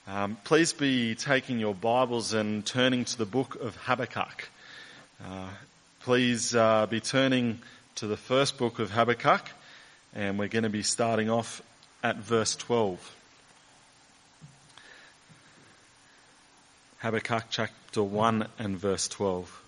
Please be taking your Bibles and turning to the book of Habakkuk. Please be turning to the first book of Habakkuk, and we're going to be starting off at verse 12. Habakkuk chapter 1 and verse 12.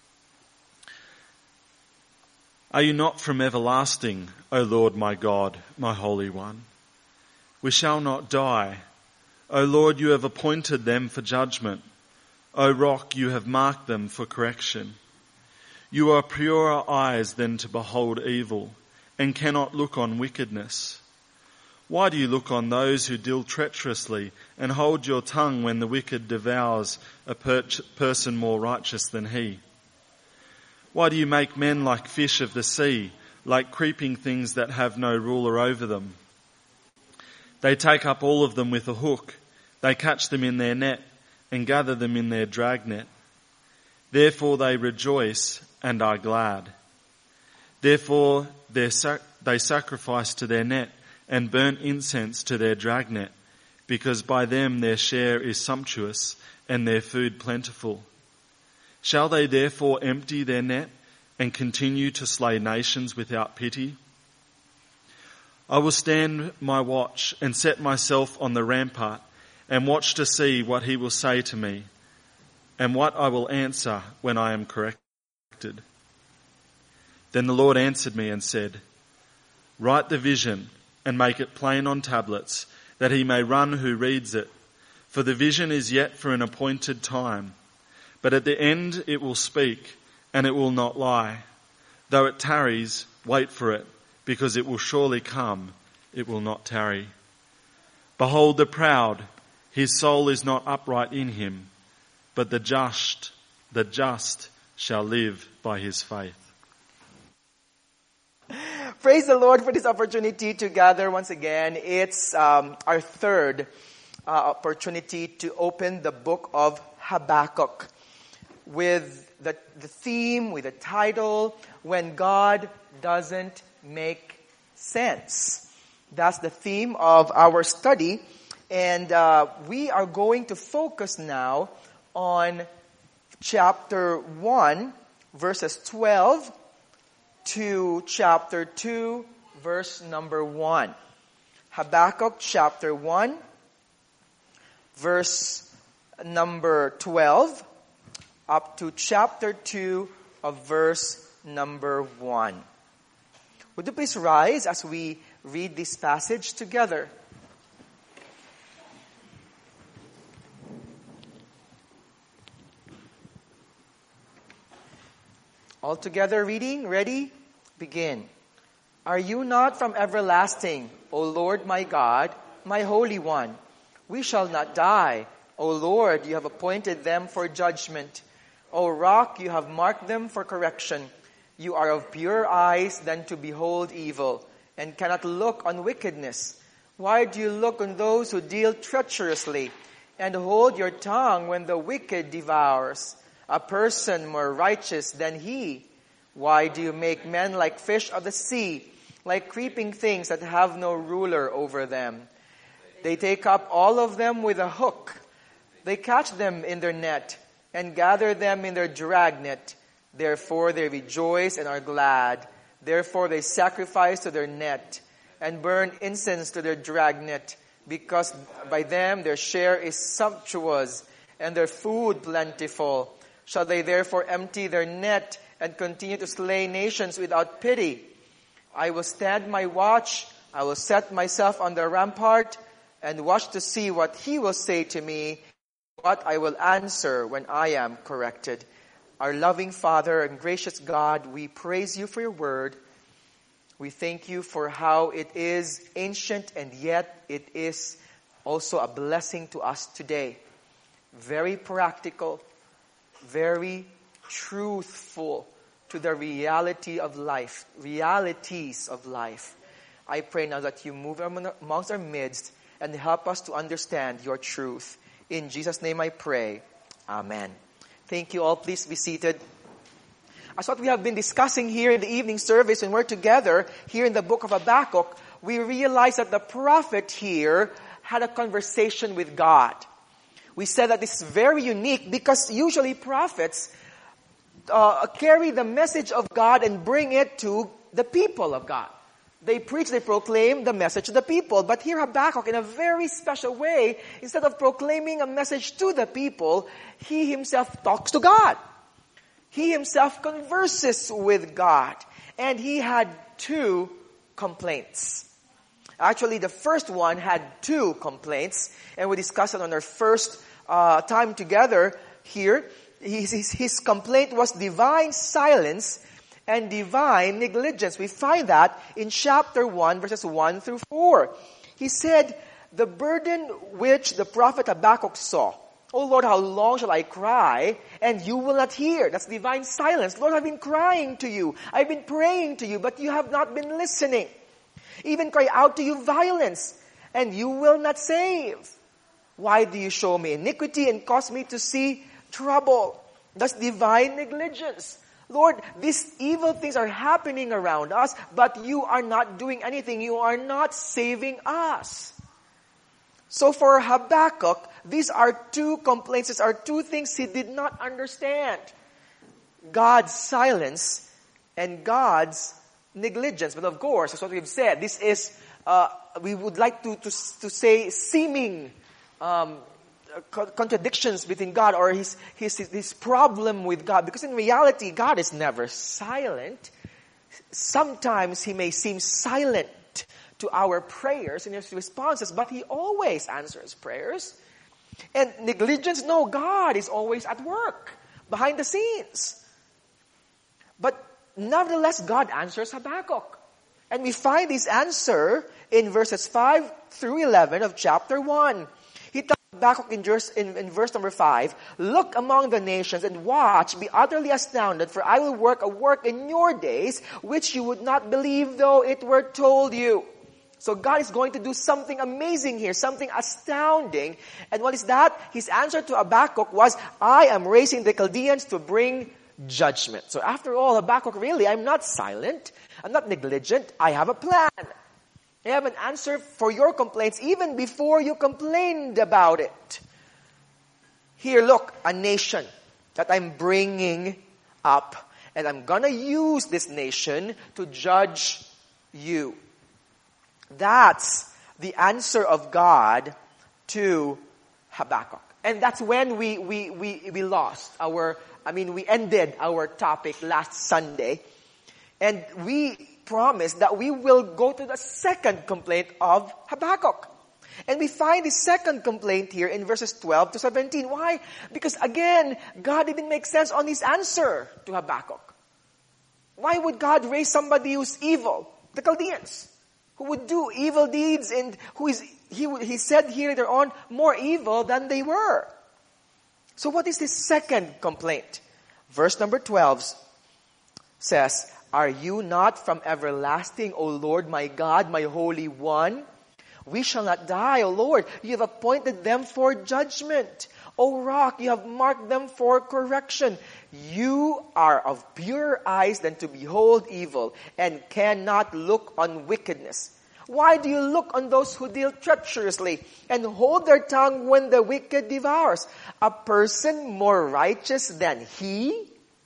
Are you not from everlasting, O Lord my God, my Holy One? We shall not die. O Lord, you have appointed them for judgment. O Rock, you have marked them for correction. You are purer eyes than to behold evil, and cannot look on wickedness. Why do you look on those who deal treacherously, and hold your tongue when the wicked devours a person more righteous than he? Why do you make men like fish of the sea, like creeping things that have no ruler over them? They take up all of them with a hook. They catch them in their net and gather them in their dragnet. Therefore they rejoice and are glad. Therefore they sacrifice to their net and burn incense to their dragnet, because by them their share is sumptuous and their food plentiful. Shall they therefore empty their net and continue to slay nations without pity? I will stand my watch and set myself on the rampart and watch to see what he will say to me and what I will answer when I am corrected. Then the Lord answered me and said, write the vision and make it plain on tablets, that he may run who reads it. For the vision is yet for an appointed time, but at the end it will speak, and it will not lie. Though it tarries, wait for it, because it will surely come, it will not tarry. Behold the proud, his soul is not upright in him, but the just shall live by his faith. Praise the Lord for this opportunity to gather once again. It's our third opportunity to open the book of Habakkuk with the theme, with the title, When God Doesn't Make Sense. That's the theme of our study. And we are going to focus now on chapter 1, verses 12 to chapter 2, verse number 1. Habakkuk chapter 1, verse number 12, up to chapter 2 of verse number 1. Would you please rise as we read this passage together? All together reading, ready? Begin. Are you not from everlasting, O Lord my God, my Holy One? We shall not die. O Lord, you have appointed them for judgment. O Rock, you have marked them for correction. You are of purer eyes than to behold evil, and cannot look on wickedness. Why do you look on those who deal treacherously, and hold your tongue when the wicked devours a person more righteous than he? Why do you make men like fish of the sea, like creeping things that have no ruler over them? They take up all of them with a hook. They catch them in their net and gather them in their dragnet. Therefore they rejoice and are glad. Therefore they sacrifice to their net and burn incense to their dragnet, because by them their share is sumptuous and their food plentiful. Shall they therefore empty their net and continue to slay nations without pity? I will stand my watch. I will set myself on the rampart and watch to see what he will say to me, what I will answer when I am corrected. Our loving Father and gracious God, we praise you for your word. We thank you for how it is ancient and yet it is also a blessing to us today. Very practical, very truthful to the reality of life, realities of life. I pray now that you move amongst our midst and help us to understand your truth. In Jesus' name I pray. Amen. Thank you all. Please be seated. As what we have been discussing here in the evening service when we're together here in the book of Habakkuk, we realize that the prophet here had a conversation with God. We said that this is very unique because usually prophets carry the message of God and bring it to the people of God. They preach, they proclaim the message to the people. But here Habakkuk, in a very special way, instead of proclaiming a message to the people, he himself talks to God. He himself converses with God. And he had 2 complaints. Actually, the first one had 2 complaints. And we discussed it on our first time together here. His complaint was divine silence and divine negligence. We find that in chapter 1, verses 1 through 4. He said, the burden which the prophet Habakkuk saw. Oh Lord, how long shall I cry, and you will not hear? That's divine silence. Lord, I've been crying to you. I've been praying to you, but you have not been listening. Even cry out to you violence, and you will not save. Why do you show me iniquity and cause me to see trouble? That's divine negligence. Lord, these evil things are happening around us, but you are not doing anything. You are not saving us. So for Habakkuk, these are 2 complaints. These are 2 things he did not understand. God's silence and God's negligence. But of course, as what we've said, this is, we would like to say seeming contradictions between God or his problem with God. Because in reality, God is never silent. Sometimes he may seem silent to our prayers and his responses, but he always answers prayers. And negligence, no, God is always at work behind the scenes. But nevertheless, God answers Habakkuk. And we find this answer in verses 5 through 11 of chapter 1. He tells Habakkuk in verse number 5, look among the nations and watch, be utterly astounded, for I will work a work in your days, which you would not believe though it were told you. So God is going to do something amazing here, something astounding. And what is that? His answer to Habakkuk was, I am raising the Chaldeans to bring judgment. So after all, Habakkuk, really, I'm not silent. I'm not negligent. I have a plan. I have an answer for your complaints even before you complained about it. Here, look, a nation that I'm bringing up. And I'm going to use this nation to judge you. That's the answer of God to Habakkuk. And that's when we lost we ended our topic last Sunday. And we promised that we will go to the second complaint of Habakkuk. And we find the second complaint here in verses 12 to 17. Why? Because again, God didn't make sense on his answer to Habakkuk. Why would God raise somebody who's evil? The Chaldeans. Who would do evil deeds and he said here later on, more evil than they were. So what is this second complaint? Verse number 12 says, are you not from everlasting, O Lord my God, my Holy One? We shall not die, O Lord. You have appointed them for judgment. O Rock, you have marked them for correction. You are of purer eyes than to behold evil, and cannot look on wickedness. Why do you look on those who deal treacherously, and hold their tongue when the wicked devours? A person more righteous than he?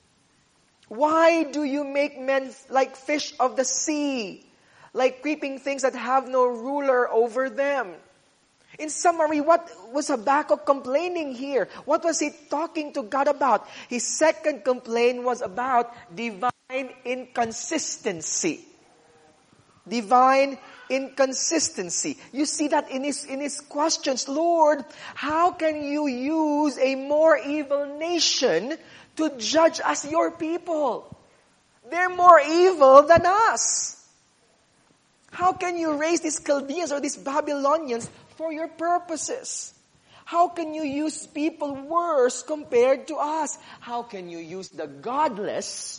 Why do you make men like fish of the sea, like creeping things that have no ruler over them? In summary, what was Habakkuk complaining here? What was he talking to God about? His second complaint was about divine inconsistency. Divine inconsistency. You see that in his questions. Lord, how can you use a more evil nation to judge us, your people? They're more evil than us. How can you raise these Chaldeans or these Babylonians for your purposes? How can you use people worse compared to us? How can you use the godless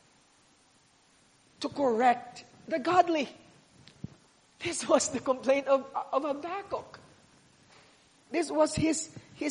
to correct the godly? This was the complaint of Habakkuk. This was his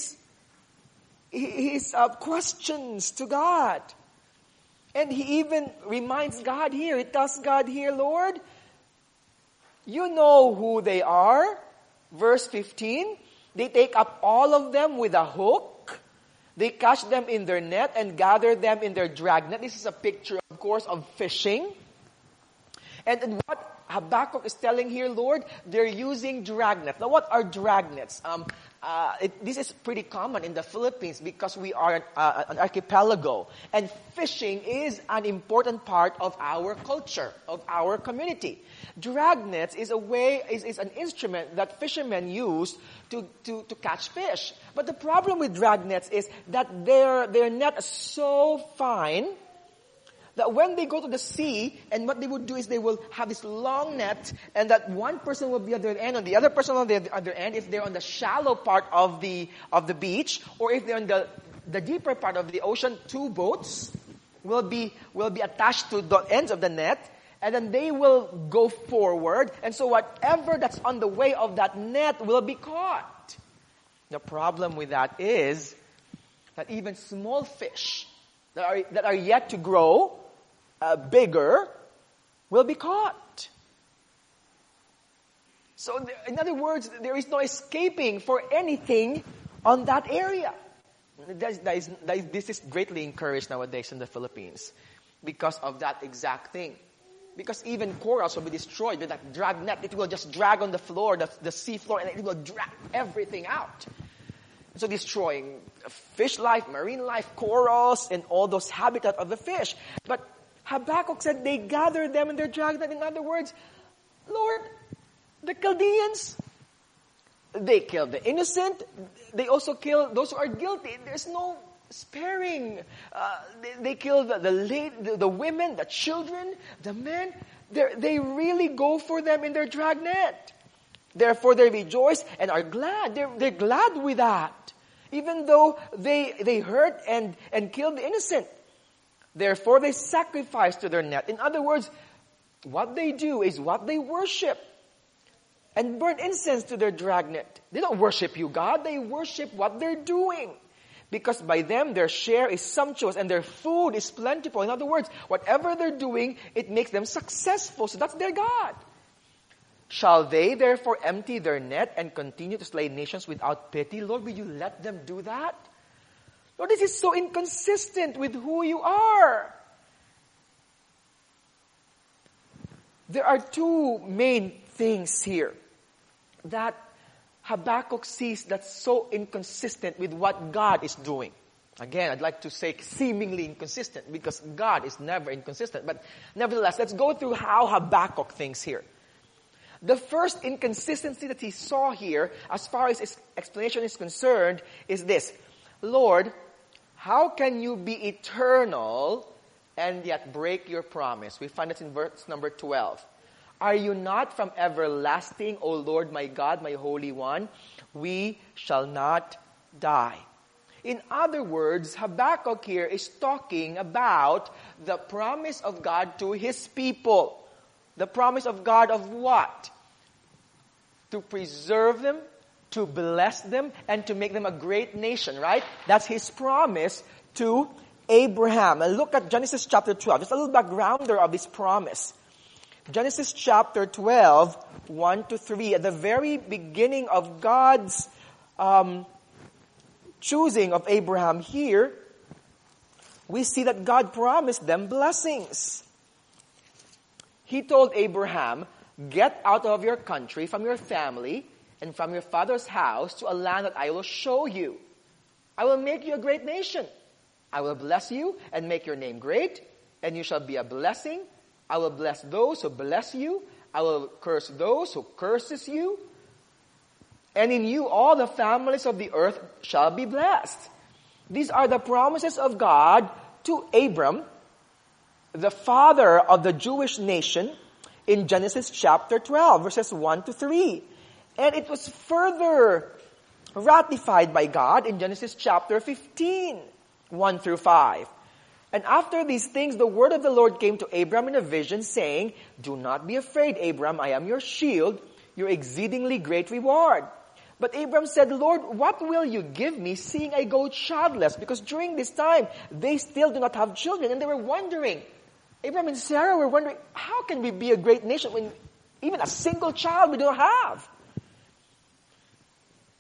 questions to God. And he even reminds God here. He tells God here, Lord, you know who they are. Verse 15, they take up all of them with a hook. They catch them in their net and gather them in their dragnet. This is a picture, of course, of fishing. And what Habakkuk is telling here, Lord, they're using dragnets. Now, what are dragnets? This is pretty common in the Philippines because we are an archipelago. And fishing is an important part of our culture, of our community. Dragnets is an instrument that fishermen use to catch fish. But the problem with dragnets is that their net is so fine that when they go to the sea, and what they would do is they will have this long net, and that one person will be at the end, and the other person on the other end, if they're on the shallow part of the beach, or if they're on the deeper part of the ocean, two boats will be attached to the ends of the net, and then they will go forward, and so whatever that's on the way of that net will be caught. The problem with that is that even small fish that are yet to grow bigger will be caught. So, in other words, there is no escaping for anything on that area. This is greatly encouraged nowadays in the Philippines because of that exact thing. Because even corals will be destroyed with that drag net. It will just drag on the floor, the sea floor, and it will drag everything out. So destroying fish life, marine life, corals, and all those habitat of the fish. But Habakkuk said they gathered them in their dragnet. In other words, Lord, the Chaldeans, they killed the innocent. They also kill those who are guilty. There's no sparing. They kill the women, the children, the men. They really go for them in their dragnet. Therefore, they rejoice and are glad. They're glad with that. Even though they hurt and killed the innocent. Therefore, they sacrifice to their net. In other words, what they do is what they worship. And burn incense to their dragnet. They don't worship you, God. They worship what they're doing. Because by them, their share is sumptuous and their food is plentiful. In other words, whatever they're doing, it makes them successful. So that's their God. Shall they therefore empty their net and continue to slay nations without pity? Lord, will you let them do that? Lord, this is so inconsistent with who you are. There are two main things here that Habakkuk sees that's so inconsistent with what God is doing. Again, I'd like to say seemingly inconsistent because God is never inconsistent. But nevertheless, let's go through how Habakkuk thinks here. The first inconsistency that he saw here, as far as his explanation is concerned, is this. Lord, how can you be eternal and yet break your promise? We find it in verse number 12. Are you not from everlasting, O Lord my God, my Holy One? We shall not die. In other words, Habakkuk here is talking about the promise of God to His people. The promise of God of what? To preserve them, to bless them, and to make them a great nation, right? That's His promise to Abraham. And look at Genesis chapter 12. Just a little backgrounder of this promise. Genesis chapter 12, 1-3. At the very beginning of God's choosing of Abraham here, we see that God promised them blessings. He told Abraham, get out of your country, from your family, and from your father's house to a land that I will show you. I will make you a great nation. I will bless you and make your name great, and you shall be a blessing. I will bless those who bless you. I will curse those who curses you. And in you all the families of the earth shall be blessed. These are the promises of God to Abram, the father of the Jewish nation, in Genesis chapter 12, verses 1-3. And it was further ratified by God in Genesis chapter 15, 1-5. And after these things, the word of the Lord came to Abram in a vision, saying, do not be afraid, Abram, I am your shield, your exceedingly great reward. But Abram said, Lord, what will you give me, seeing I go childless? Because during this time, they still do not have children. And they were wondering, Abram and Sarah were wondering, how can we be a great nation when even a single child we don't have?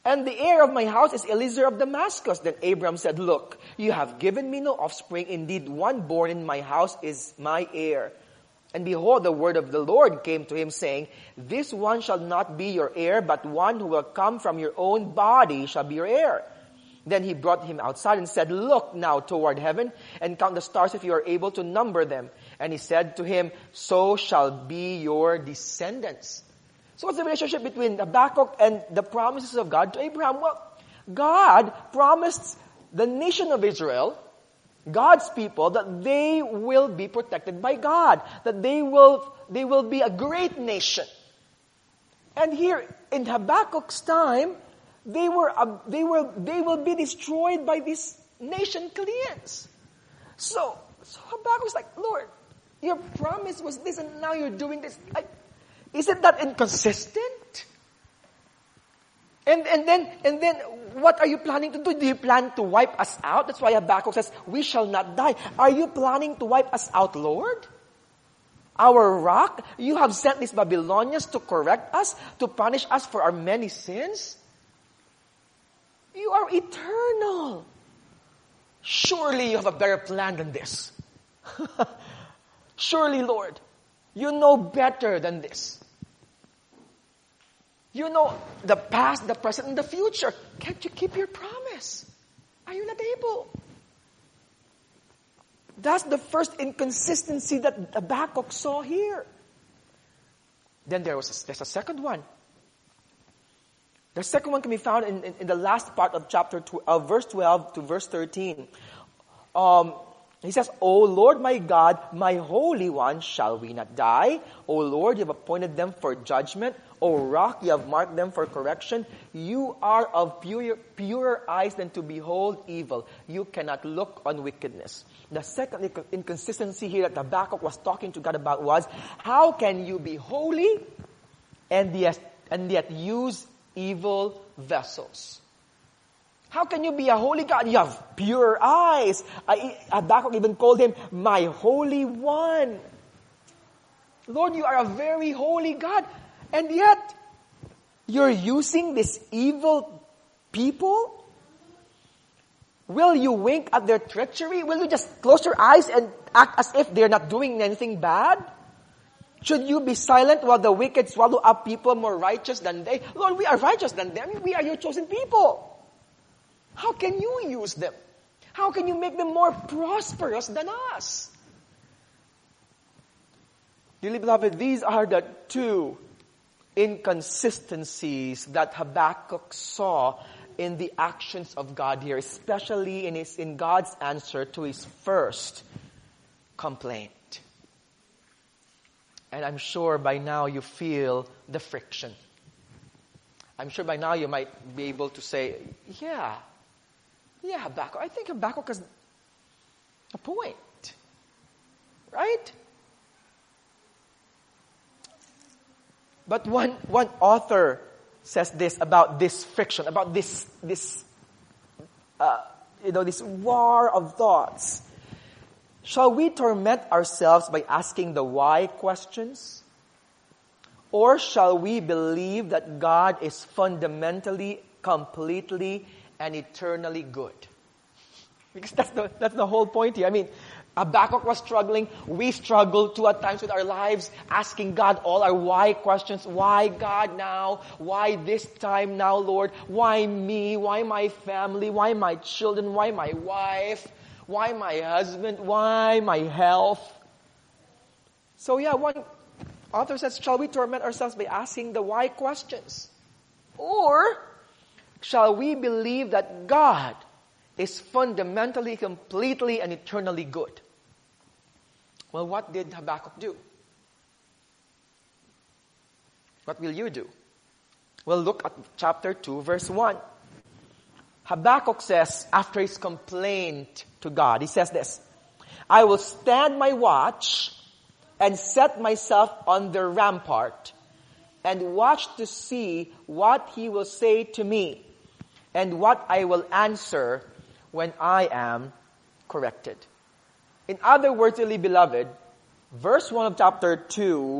And the heir of my house is Eliezer of Damascus. Then Abram said, look, you have given me no offspring. Indeed, one born in my house is my heir. And behold, the word of the Lord came to him, saying, this one shall not be your heir, but one who will come from your own body shall be your heir. Then he brought him outside and said, look now toward heaven and count the stars if you are able to number them. And he said to him, so shall be your descendants. So what's the relationship between Habakkuk and the promises of God to Abraham? Well, God promised the nation of Israel, God's people, that they will be protected by God, that they will be a great nation. And here in Habakkuk's time, they will be destroyed by this nation Chaldeans. So Habakkuk's like, Lord, your promise was this, and now you're doing this. Isn't that inconsistent? And then what are you planning to do? Do you plan to wipe us out? That's why Habakkuk says, we shall not die. Are you planning to wipe us out, Lord? Our rock? You have sent these Babylonians to correct us, to punish us for our many sins? You are eternal. Surely you have a better plan than this. Surely, Lord, you know better than this. You know the past, the present, and the future. Can't you keep your promise? Are you not able? That's the first inconsistency that Habakkuk saw here. Then there's a second one. The second one can be found in the last part of chapter verse 12 to verse 13. He says, O Lord my God, my Holy One, shall we not die? O Lord, you have appointed them for judgment. O Rock, you have marked them for correction. You are of purer eyes than to behold evil. You cannot look on wickedness. The second inconsistency here that Habakkuk was talking to God about was, how can you be holy and yet use evil vessels? How can you be a holy God? You have pure eyes. Habakkuk even called him my Holy One. Lord, you are a very holy God. And yet, you're using these evil people? Will you wink at their treachery? Will you just close your eyes and act as if they're not doing anything bad? Should you be silent while the wicked swallow up people more righteous than they? Lord, we are righteous than them. We are your chosen people. How can you use them? How can you make them more prosperous than us? Dearly beloved, these are the two inconsistencies that Habakkuk saw in the actions of God here, especially in God's answer to his first complaint. And I'm sure by now you feel the friction. I'm sure by now you might be able to say, yeah, Habakkuk. I think Habakkuk has a point. Right? But one author says this about this friction, about this war of thoughts. Shall we torment ourselves by asking the why questions? Or shall we believe that God is fundamentally, completely, and eternally good? Because that's the whole point here. I mean, Habakkuk was struggling. We struggle too at times with our lives, asking God all our why questions. Why God now? Why this time now, Lord? Why me? Why my family? Why my children? Why my wife? Why my husband? Why my health? So one author says, shall we torment ourselves by asking the why questions? Or shall we believe that God is fundamentally, completely, and eternally good? Well, what did Habakkuk do? What will you do? Well, look at chapter 2, verse 1. Habakkuk says, after his complaint to God, he says this, I will stand my watch and set myself on the rampart and watch to see what he will say to me and what I will answer when I am corrected. In other words, dearly beloved, verse 1 of chapter 2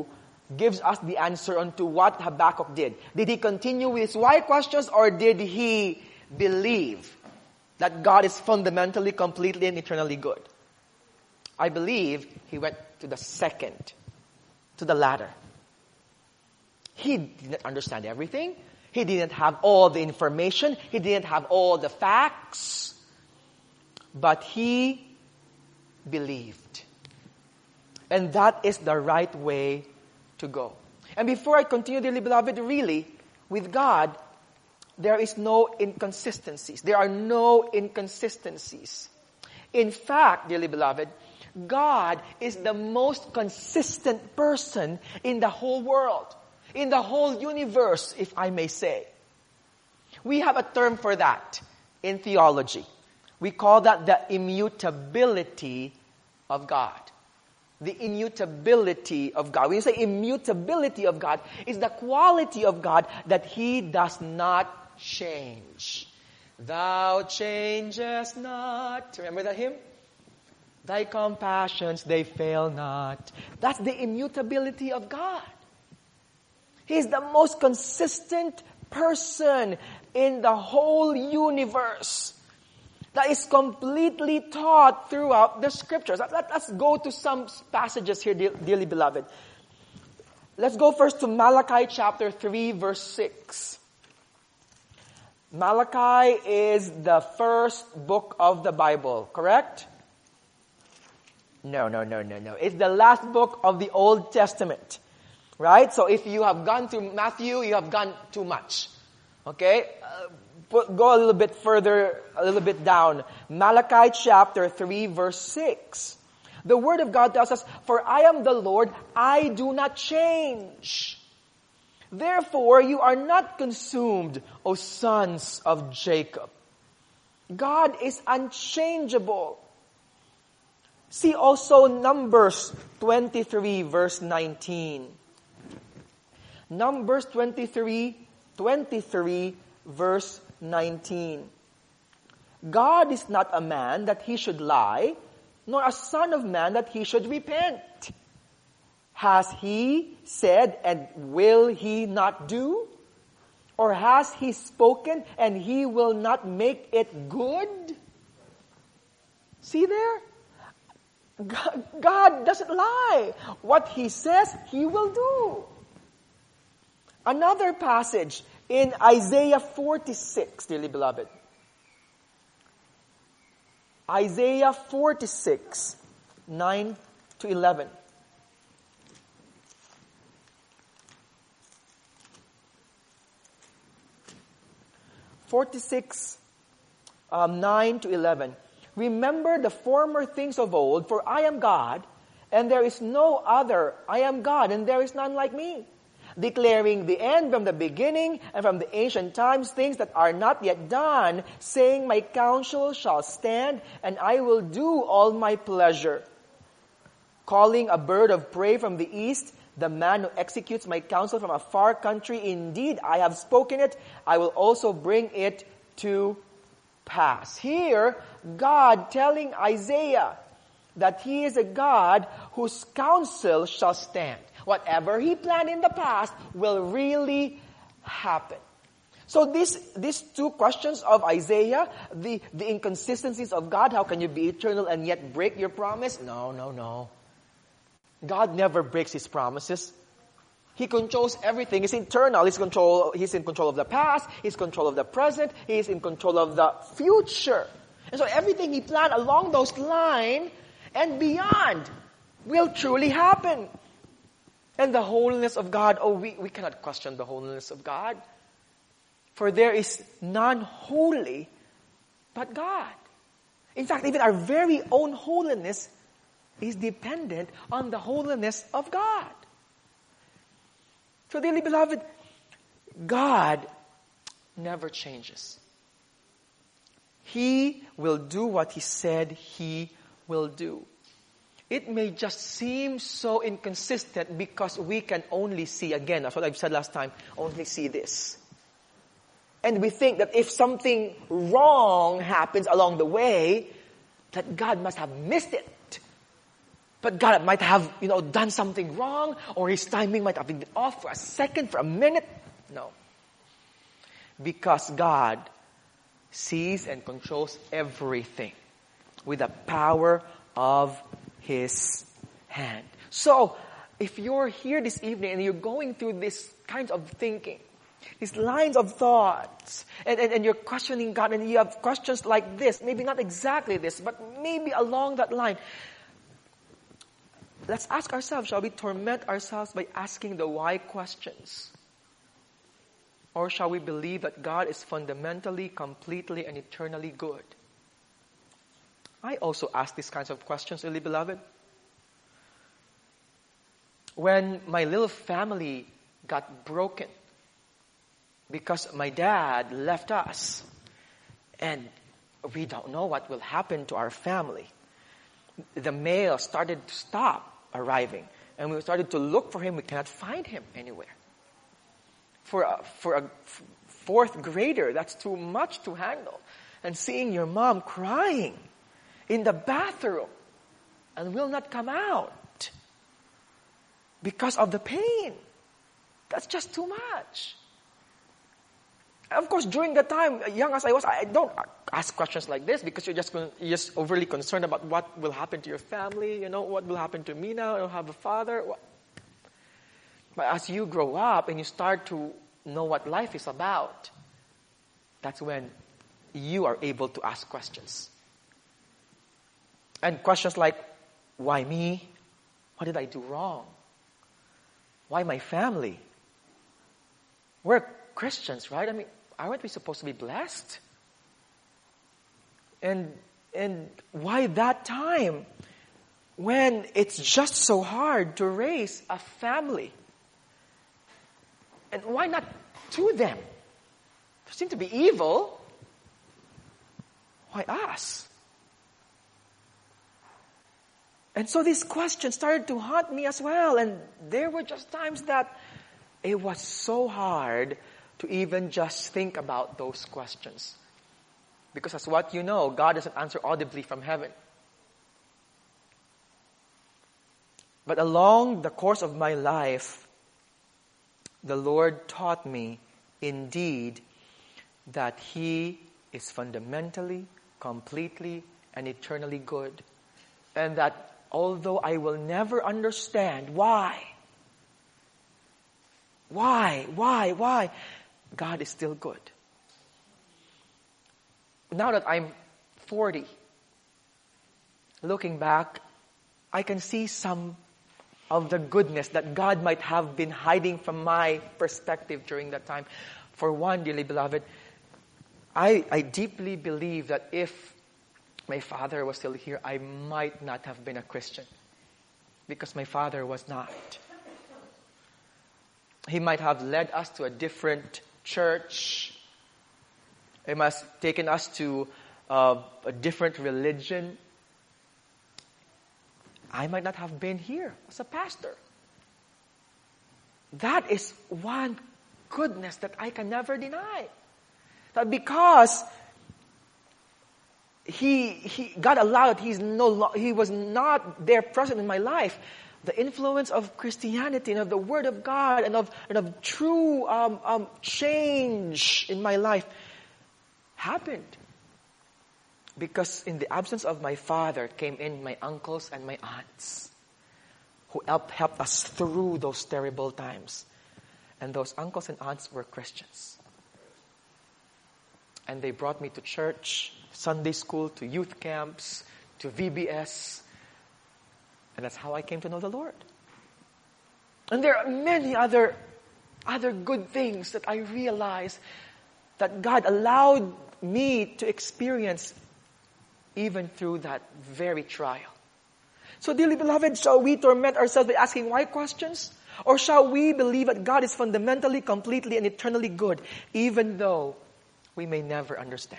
gives us the answer onto what Habakkuk did. Did he continue with his why questions, or did he believe that God is fundamentally, completely, and eternally good? I believe he went to the second, to the latter. He didn't understand everything. He didn't have all the information. He didn't have all the facts. But he believed. And that is the right way to go. And before I continue, dearly beloved, really, with God, there is no inconsistencies. There are no inconsistencies. In fact, dearly beloved, God is the most consistent person in the whole world, in the whole universe, if I may say. We have a term for that in theology. We call that the immutability of God. The immutability of God. When you say immutability of God, it's the quality of God that He does not change. Thou changest not. Remember that hymn? Thy compassions, they fail not. That's the immutability of God. He's the most consistent person in the whole universe that is completely taught throughout the Scriptures. Let's go to some passages here, dearly beloved. Let's go first to Malachi chapter 3, verse 6. Malachi is the first book of the Bible, correct? No. It's the last book of the Old Testament. Right? So if you have gone through Matthew, you have gone too much. Okay? Go a little bit further, a little bit down. Malachi chapter 3, verse 6. The Word of God tells us, "For I am the Lord, I do not change. Therefore you are not consumed, O sons of Jacob." God is unchangeable. See also Numbers 23, verse 19. Numbers 23, verse 19. God is not a man that He should lie, nor a son of man that He should repent. Has He said, and will He not do? Or has He spoken, and He will not make it good? See there? God doesn't lie. What He says, He will do. Another passage in Isaiah 46, dearly beloved. Isaiah 46, 9 to 11. Nine to 11. Remember the former things of old, for I am God, and there is no other. I am God, and there is none like me. Declaring the end from the beginning, and from the ancient times things that are not yet done, saying, my counsel shall stand, and I will do all my pleasure. Calling a bird of prey from the east, the man who executes my counsel from a far country. Indeed, I have spoken it. I will also bring it to pass. Here, God telling Isaiah that He is a God whose counsel shall stand. Whatever He planned in the past will really happen. So these two questions of Isaiah, the inconsistencies of God, how can you be eternal and yet break your promise? No. God never breaks His promises. He controls everything. He's eternal. He's in control of the past. He's in control of the present. He's in control of the future. And so everything He planned along those lines and beyond will truly happen. And the holiness of God, we cannot question the holiness of God. For there is none holy but God. In fact, even our very own holiness is dependent on the holiness of God. So, dearly beloved, God never changes. He will do what He said He will do. It may just seem so inconsistent because we can only see, again, that's what I've said last time, only see this. And we think that if something wrong happens along the way, that God must have missed it. but God might have, done something wrong, or His timing might have been off for a second, for a minute. No. Because God sees and controls everything with the power of His hand. So, if you're here this evening and you're going through this kind of thinking, these lines of thoughts, and you're questioning God, and you have questions like this, maybe not exactly this, but maybe along that line, let's ask ourselves, shall we torment ourselves by asking the why questions? Or shall we believe that God is fundamentally, completely, and eternally good? I also ask these kinds of questions, really beloved. When my little family got broken because my dad left us and we don't know what will happen to our family, the mail started to stop arriving and we started to look for him. We cannot find him anywhere. For a fourth grader, that's too much to handle. And seeing your mom crying in the bathroom and will not come out because of the pain, that's just too much. Of course, during the time, young as I was, I don't ask questions like this because you're just overly concerned about what will happen to your family. What will happen to me now? I don't have a father. But as you grow up and you start to know what life is about, that's when you are able to ask questions. And questions like, why me? What did I do wrong? Why my family? We're Christians, right? I mean, aren't we supposed to be blessed? And why that time when it's just so hard to raise a family? And why not to them? They seem to be evil. Why us? And so these questions started to haunt me as well. And there were just times that it was so hard to even just think about those questions. Because as what you know, God doesn't answer audibly from heaven. But along the course of my life, the Lord taught me indeed that He is fundamentally, completely, and eternally good. And that although I will never understand why, God is still good. Now that I'm 40, looking back, I can see some of the goodness that God might have been hiding from my perspective during that time. For one, dearly beloved, I deeply believe that if my father was still here, I might not have been a Christian. Because my father was not. He might have led us to a different church. He must have taken us to a different religion. I might not have been here as a pastor. That is one goodness that I can never deny. That because God allowed, He was not there present in my life, the influence of Christianity and of the Word of God and of true change in my life happened. Because in the absence of my father came in my uncles and my aunts who helped us through those terrible times. And those uncles and aunts were Christians. And they brought me to church, Sunday school, to youth camps, to VBS. And that's how I came to know the Lord. And there are many other good things that I realized that God allowed me to experience even through that very trial. So, dearly beloved, shall we torment ourselves by asking why questions? Or shall we believe that God is fundamentally, completely, and eternally good, even though we may never understand?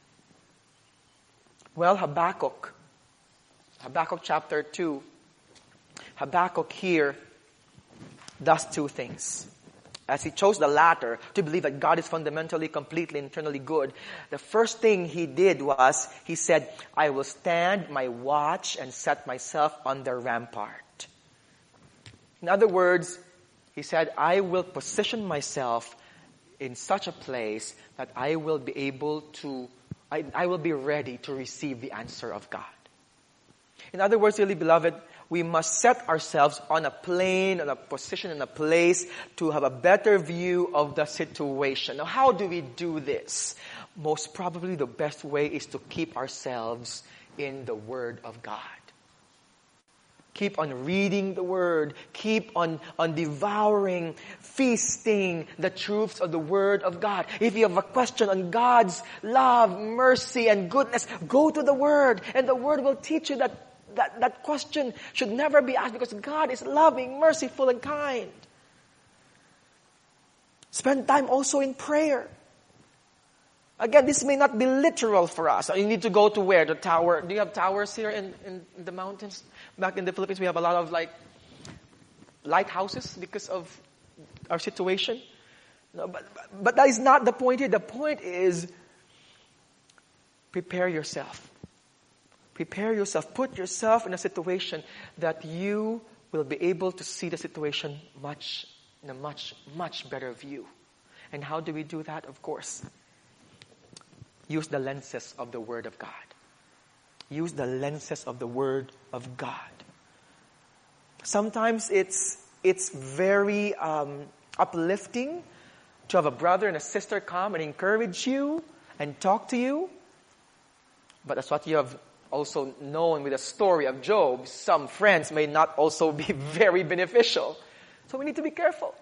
Well, Habakkuk chapter 2, Habakkuk here does two things. as he chose the latter, to believe that God is fundamentally, completely, internally good, the first thing he did was, he said, I will stand my watch and set myself on the rampart. In other words, he said, I will position myself in such a place that I will be able to, I will be ready to receive the answer of God. In other words, dearly beloved, we must set ourselves on a plane, on a position, in a place to have a better view of the situation. Now, how do we do this? Most probably the best way is to keep ourselves in the Word of God. Keep on reading the Word. Keep on devouring, feasting the truths of the Word of God. If you have a question on God's love, mercy, and goodness, go to the Word, and the Word will teach you that question should never be asked, because God is loving, merciful, and kind. Spend time also in prayer. Again, this may not be literal for us. You need to go to where? The tower. Do you have towers here in the mountains? Back in the Philippines, we have a lot of lighthouses because of our situation. No, but that is not the point here. The point is, prepare yourself. Prepare yourself. Put yourself in a situation that you will be able to see the situation in a much better view. And how do we do that? Of course, use the lenses of the Word of God. Use the lenses of the Word of God. Sometimes it's very uplifting to have a brother and a sister come and encourage you and talk to you. But that's what you have also known with the story of Job. Some friends may not also be very beneficial. So we need to be careful.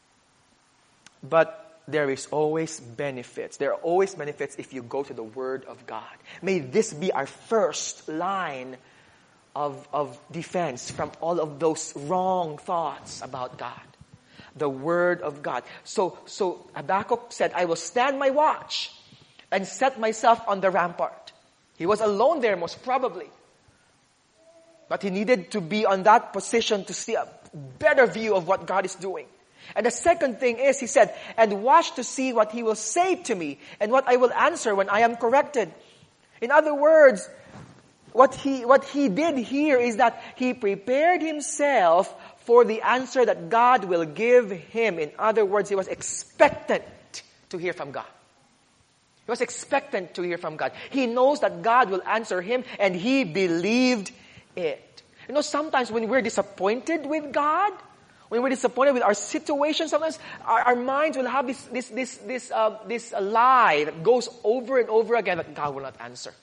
But there is always benefits. There are always benefits if you go to the Word of God. May this be our first line of defense from all of those wrong thoughts about God. The Word of God. So Habakkuk said, I will stand my watch and set myself on the rampart. He was alone there, most probably. But he needed to be on that position to see a better view of what God is doing. And the second thing is, he said, and watch to see what he will say to me and what I will answer when I am corrected. In other words, what he did here is that he prepared himself for the answer that God will give him. In other words, he was expectant to hear from God. He was expectant to hear from God. He knows that God will answer him, and he believed it. You know, sometimes when we're disappointed with God, when we're disappointed with our situation, sometimes our minds will have this lie that goes over and over again that God will not answer.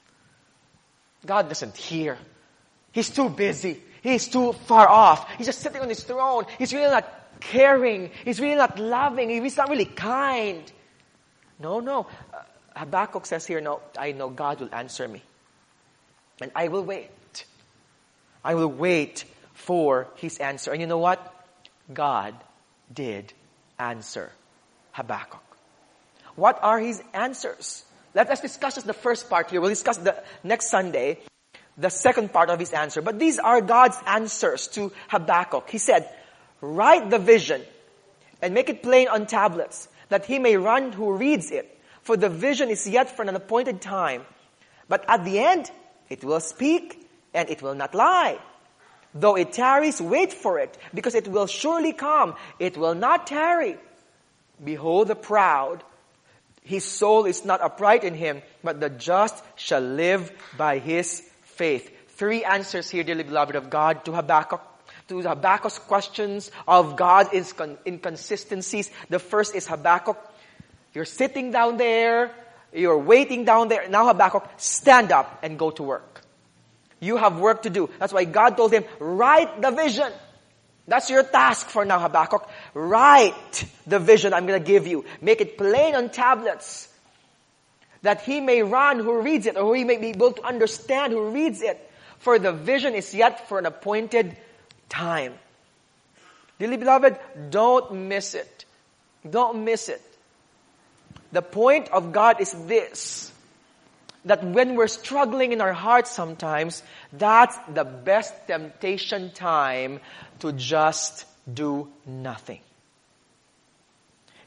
God doesn't hear. He's too busy. He's too far off. He's just sitting on his throne. He's really not caring. He's really not loving. He's not really kind. No. Habakkuk says here, no, I know God will answer me. And I will wait. I will wait for his answer. And you know what? God did answer Habakkuk. What are his answers? Let us discuss just the first part here. We'll discuss the next Sunday, the second part of his answer. But these are God's answers to Habakkuk. He said, write the vision and make it plain on tablets, that he may run who reads it. For the vision is yet for an appointed time. But at the end, it will speak and it will not lie. Though it tarries, wait for it, because it will surely come. It will not tarry. Behold the proud. His soul is not upright in him, but the just shall live by his faith. Three answers here, dearly beloved of God, to Habakkuk. To Habakkuk's questions of God's inconsistencies. The first is Habakkuk, you're sitting down there, you're waiting down there. Now Habakkuk, stand up and go to work. You have work to do. That's why God told him, write the vision. That's your task for now, Habakkuk. Write the vision I'm going to give you. Make it plain on tablets, that he may run who reads it, or he may be able to understand who reads it. For the vision is yet for an appointed time. Dearly beloved, don't miss it. Don't miss it. The point of God is this, that when we're struggling in our hearts sometimes, that's the best temptation time to just do nothing.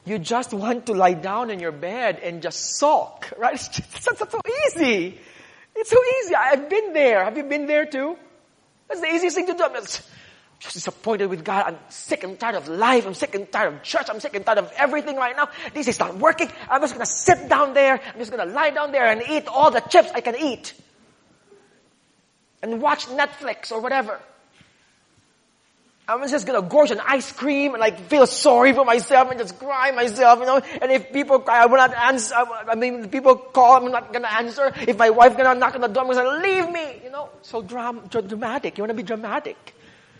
You just want to lie down in your bed and just sulk, right? It's so easy. It's so easy. I've been there. Have you been there too? That's the easiest thing to do. I'm just disappointed with God. I'm sick and tired of life. I'm sick and tired of church. I'm sick and tired of everything right now. This is not working. I'm just going to sit down there. I'm just going to lie down there and eat all the chips I can eat. And watch Netflix or whatever. I'm just going to gorge on ice cream and feel sorry for myself and just cry myself, And if people cry, I will not answer. People call, I'm not going to answer. If my wife going to knock on the door, I'm going to leave me, So dramatic. You want to be dramatic.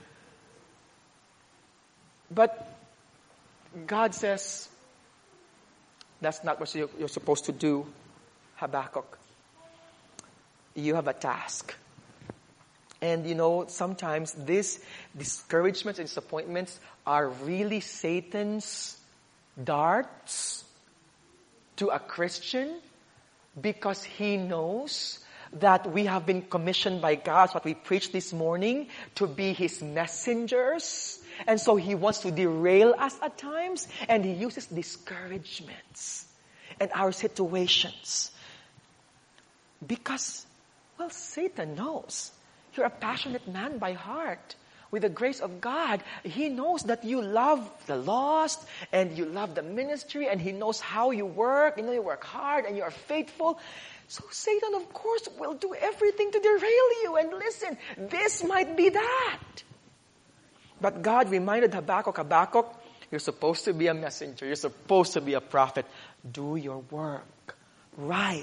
But God says, that's not what you're supposed to do, Habakkuk. You have a task. And sometimes these discouragements and disappointments are really Satan's darts to a Christian because he knows that we have been commissioned by God, what we preached this morning, to be his messengers. And so he wants to derail us at times, and he uses discouragements and our situations. Because, Satan knows. You're a passionate man by heart. With the grace of God, he knows that you love the lost and you love the ministry, and he knows how you work. You work hard and you are faithful. So Satan, of course, will do everything to derail you. And listen, this might be that. But God reminded Habakkuk, you're supposed to be a messenger. You're supposed to be a prophet. Do your work. Right.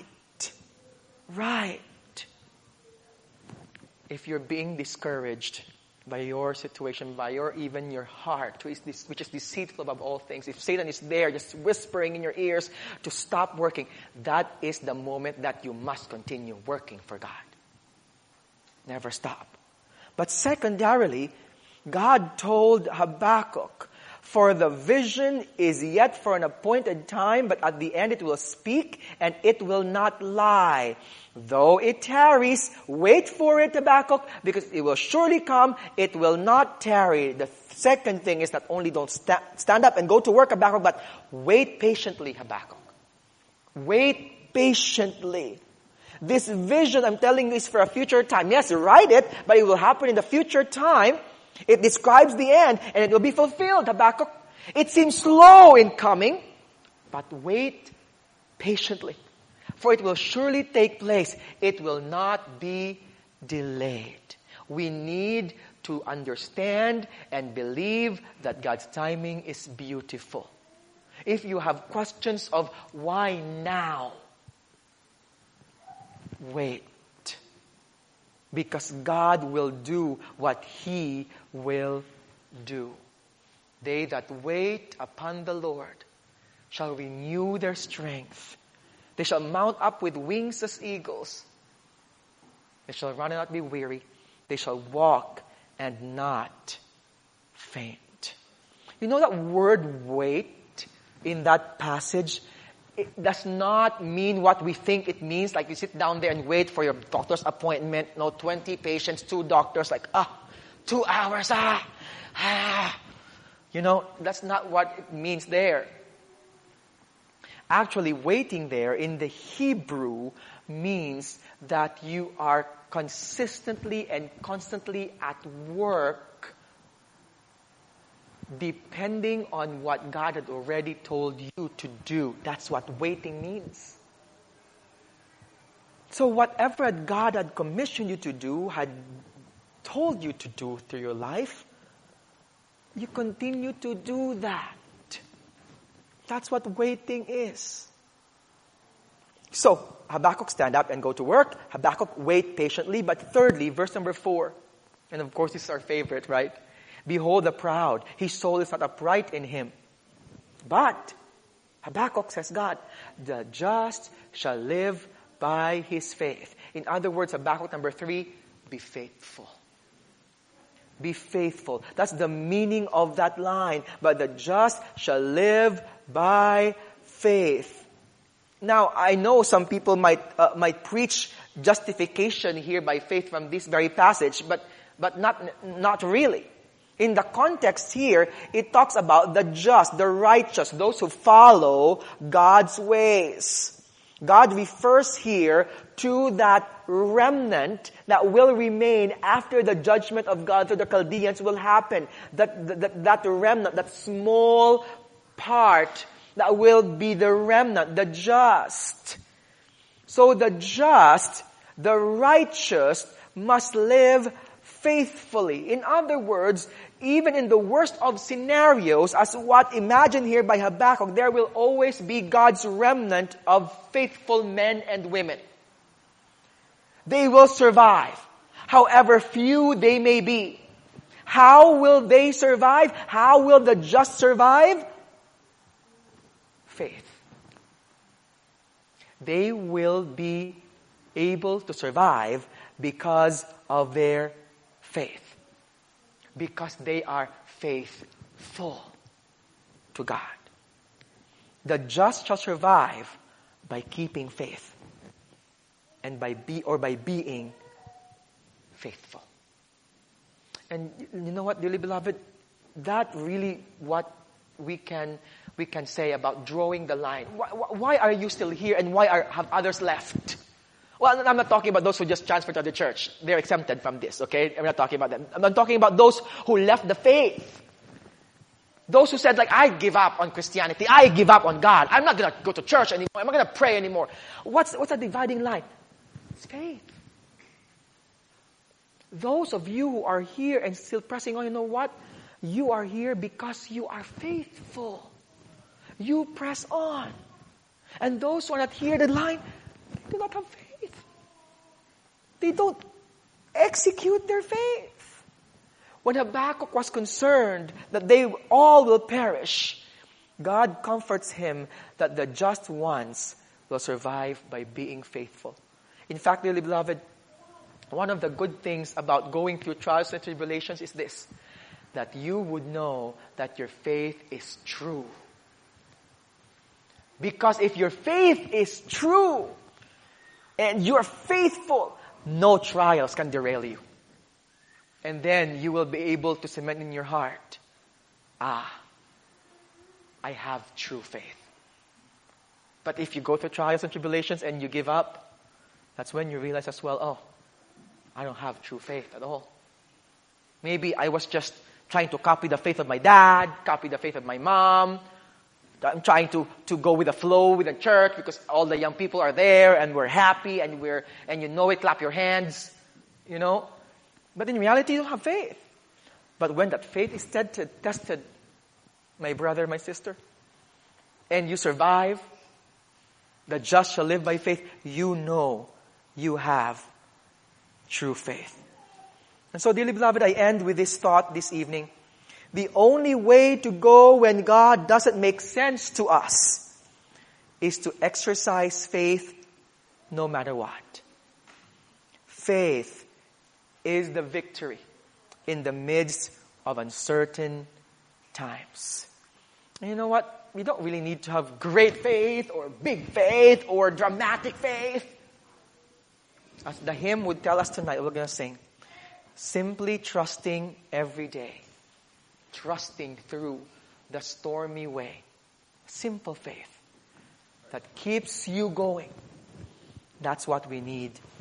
If you're being discouraged by your situation, by even your heart, which is deceitful above all things, if Satan is there just whispering in your ears to stop working, that is the moment that you must continue working for God. Never stop. But secondarily, God told Habakkuk, for the vision is yet for an appointed time, but at the end it will speak and it will not lie. Though it tarries, wait for it, Habakkuk, because it will surely come. It will not tarry. The second thing is not only don't stand up and go to work, Habakkuk, but wait patiently, Habakkuk. Wait patiently. This vision, I'm telling you, is for a future time. Yes, write it, but it will happen in the future time. It describes the end, and it will be fulfilled, Habakkuk. It seems slow in coming, but wait patiently. For it will surely take place. It will not be delayed. We need to understand and believe that God's timing is beautiful. If you have questions of why now, wait. Because God will do what He will do. They that wait upon the Lord shall renew their strength. They shall mount up with wings as eagles. They shall run and not be weary. They shall walk and not faint. You know that word wait in that passage? It does not mean what we think it means. Like you sit down there and wait for your doctor's appointment. 20 patients, 2 doctors, 2 hours, that's not what it means there. Actually, waiting there in the Hebrew means that you are consistently and constantly at work depending on what God had already told you to do. That's what waiting means. So whatever God had commissioned you to do, had told you to do through your life, you continue to do that. That's what waiting is. So, Habakkuk, stand up and go to work. Habakkuk, wait patiently. But thirdly, verse number 4. And of course, this is our favorite, right? Behold the proud. His soul is not upright in him. But, Habakkuk, says God, the just shall live by his faith. In other words, Habakkuk number 3, be faithful. Be faithful. That's the meaning of that line. But the just shall live by faith. Now, I know some people might preach justification here by faith from this very passage, but not really. In the context here, it talks about the just, the righteous, those who follow God's ways. God refers here to that remnant that will remain after the judgment of God through the Chaldeans will happen. That remnant, that small part that will be the remnant, the just. So the just, the righteous, must live faithfully. In other words, even in the worst of scenarios, as what imagined here by Habakkuk, there will always be God's remnant of faithful men and women. They will survive, however few they may be. How will they survive? How will the just survive? Faith. They will be able to survive because of their faith. Because they are faithful to God. The just shall survive by keeping faith and by being faithful. And you know what, dearly beloved, that really what we can say about drawing the line. Why are you still here and why have others left? Well, I'm not talking about those who just transferred to the church. They're exempted from this, okay? I'm not talking about them. I'm not talking about those who left the faith. Those who said, like, I give up on Christianity. I give up on God. I'm not going to go to church anymore. I'm not going to pray anymore. What's a dividing line? It's faith. Those of you who are here and still pressing on, you know what? You are here because you are faithful. You press on. And those who are not here, the line, do not have faith. They don't execute their faith. When Habakkuk was concerned that they all will perish, God comforts him that the just ones will survive by being faithful. In fact, dearly beloved, one of the good things about going through trials and tribulations is this, that you would know that your faith is true. Because if your faith is true and you're faithful, no trials can derail you. And then you will be able to cement in your heart, I have true faith. But if you go through trials and tribulations and you give up, that's when you realize as well, I don't have true faith at all. Maybe I was just trying to copy the faith of my dad, copy the faith of my mom. I'm trying to go with the flow with the church because all the young people are there and we're happy and you know it, clap your hands, you know. But in reality, you don't have faith. But when that faith is tested, my brother, my sister, and you survive, the just shall live by faith, you know you have true faith. And so, dearly beloved, I end with this thought this evening. The only way to go when God doesn't make sense to us is to exercise faith no matter what. Faith is the victory in the midst of uncertain times. And you know what? We don't really need to have great faith or big faith or dramatic faith. As the hymn would tell us tonight, we're going to sing, simply trusting every day. Trusting through the stormy way. Simple faith that keeps you going. That's what we need